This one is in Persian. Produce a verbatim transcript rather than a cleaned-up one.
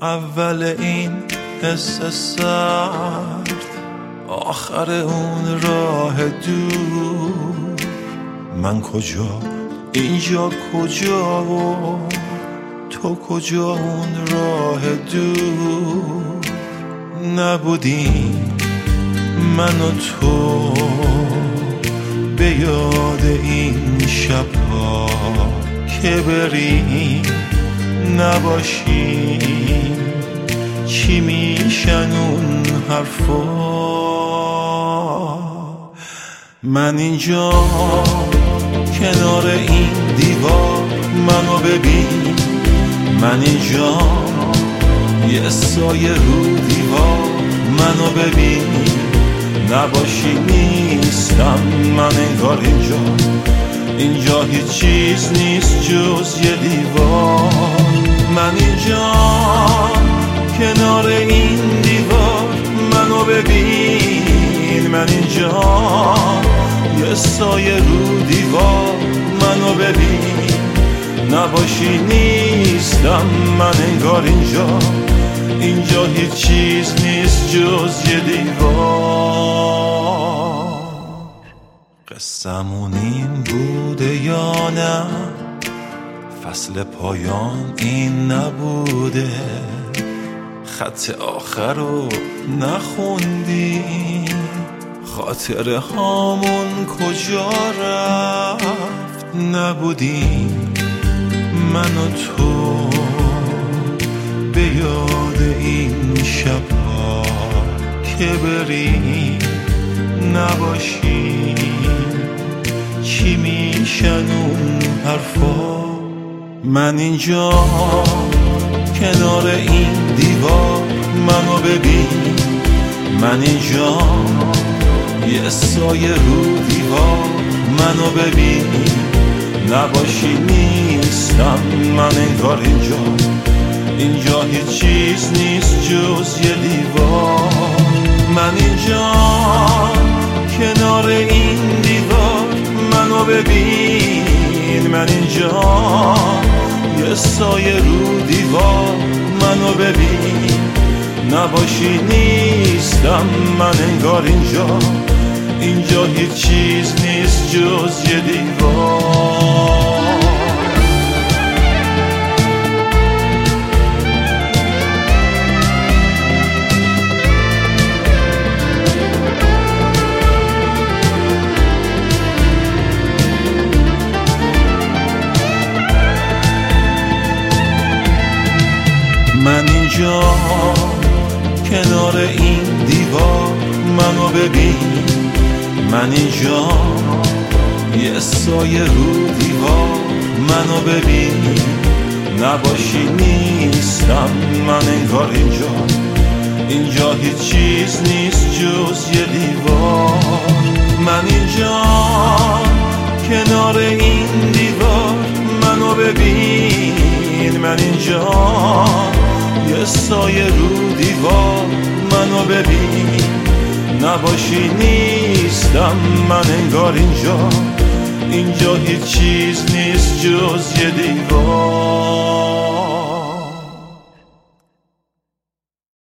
اول این حس سرد، آخر اون راه دور. من کجا اینجا کجا و تو کجا اون راه دور. نبودیم من و تو به یاد این شبها که بریم نباشیم. چی میشن اون حرفا؟ من اینجا کنار این دیوار، منو ببین. من اینجا یه سایه رو دیوار، منو ببین. نباشی نیستم من انگار اینجا. اینجا هیچ چیز نیست جز یه دیوار. من اینجا کنار این دیوار، منو ببین. من اینجا یه سایه رو دیوار، منو ببین. نباشی نیستم من انگار اینجا. اینجا هیچ چیز نیست جز یه دیوار. قصه‌مون این بوده یا نه؟ فصل پایان این نبوده؟ خط آخر رو نخوندی؟ خاطره هامون کجا رفت؟ نبودیم من و تو به یاد این شبها که بریم نباشیم. چی میشن اون حرفا؟ من اینجا کنار این دیوار، منو ببین. من اینجا یه سایه رو دیوار، منو ببین. نباشی نیستم من انگار اینجا. اینجا هیچ چیز نیست جز یه دیوار. من اینجا کنار این دیوار، منو ببین. من اینجا یه سایه رو دیوار، منو ببین. نباشی نیستم من انگار اینجا. اینجا هیچ چیز نیست جز یه دیوار. من اینجا کنار این دیوار، منو ببین. من اینجا یه سایه رو دیوار، منو ببین. نباشی نیستم من انگار اینجا. اینجا هیچ چیز نیست جز یه دیوار. من اینجا کنار این دیوار، منو ببین. من اینجا یه سایه رو دیوار، منو ببین. نباشی نیستم من انگار اینجا. اینجا هیچ چیز نیست جز یه دیوار.